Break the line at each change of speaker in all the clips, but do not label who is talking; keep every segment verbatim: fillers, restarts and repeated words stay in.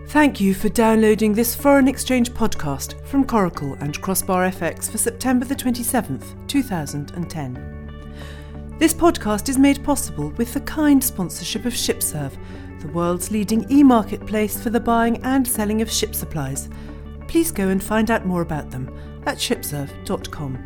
Thank you for downloading this foreign exchange podcast from Coracle and Crossbar F X for September the twenty-seventh, two thousand ten. This podcast is made possible with the kind sponsorship of ShipServe, the world's leading e-marketplace for the buying and selling of ship supplies. Please go and find out more about them at shipserve dot com.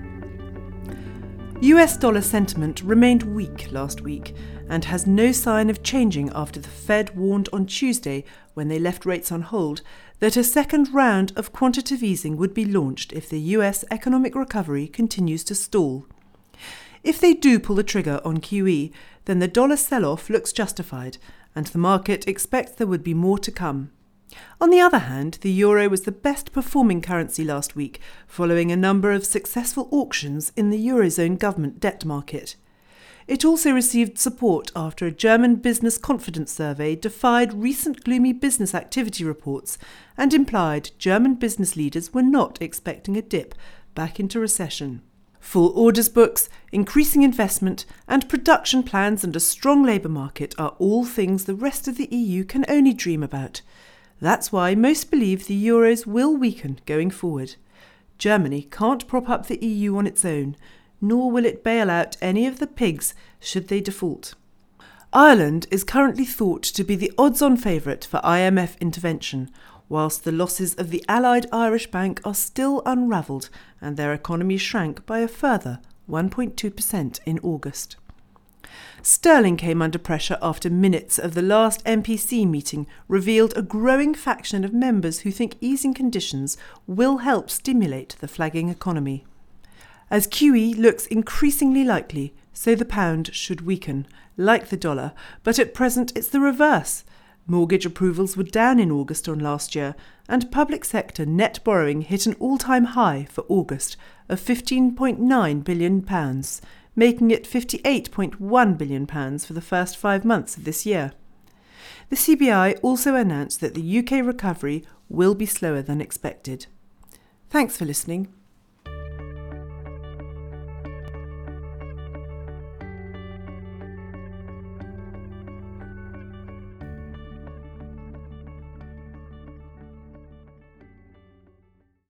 U S dollar sentiment remained weak last week and has no sign of changing after the Fed warned on Tuesday, when they left rates on hold, that a second round of quantitative easing would be launched if the U S economic recovery continues to stall. If they do pull the trigger on Q E, then the dollar sell-off looks justified, and the market expects there would be more to come. On the other hand, the euro was the best performing currency last week, following a number of successful auctions in the Eurozone government debt market. It also received support after a German business confidence survey defied recent gloomy business activity reports and implied German business leaders were not expecting a dip back into recession. Full orders books, increasing investment, and production plans and a strong labour market are all things the rest of the E U can only dream about. That's why most believe the euros will weaken going forward. Germany can't prop up the E U on its own, nor will it bail out any of the pigs should they default. Ireland is currently thought to be the odds-on favourite for I M F intervention, whilst the losses of the allied Irish Bank are still unravelled and their economy shrank by a further one point two percent in August. Sterling came under pressure after minutes of the last M P C meeting revealed a growing faction of members who think easing conditions will help stimulate the flagging economy. As Q E looks increasingly likely, so the pound should weaken, like the dollar, but at present it's the reverse. Mortgage approvals were down in August on last year, and public sector net borrowing hit an all-time high for August of fifteen point nine billion pounds, making it fifty-eight point one billion pounds for the first five months of this year. The C B I also announced that the U K recovery will be slower than expected. Thanks for listening.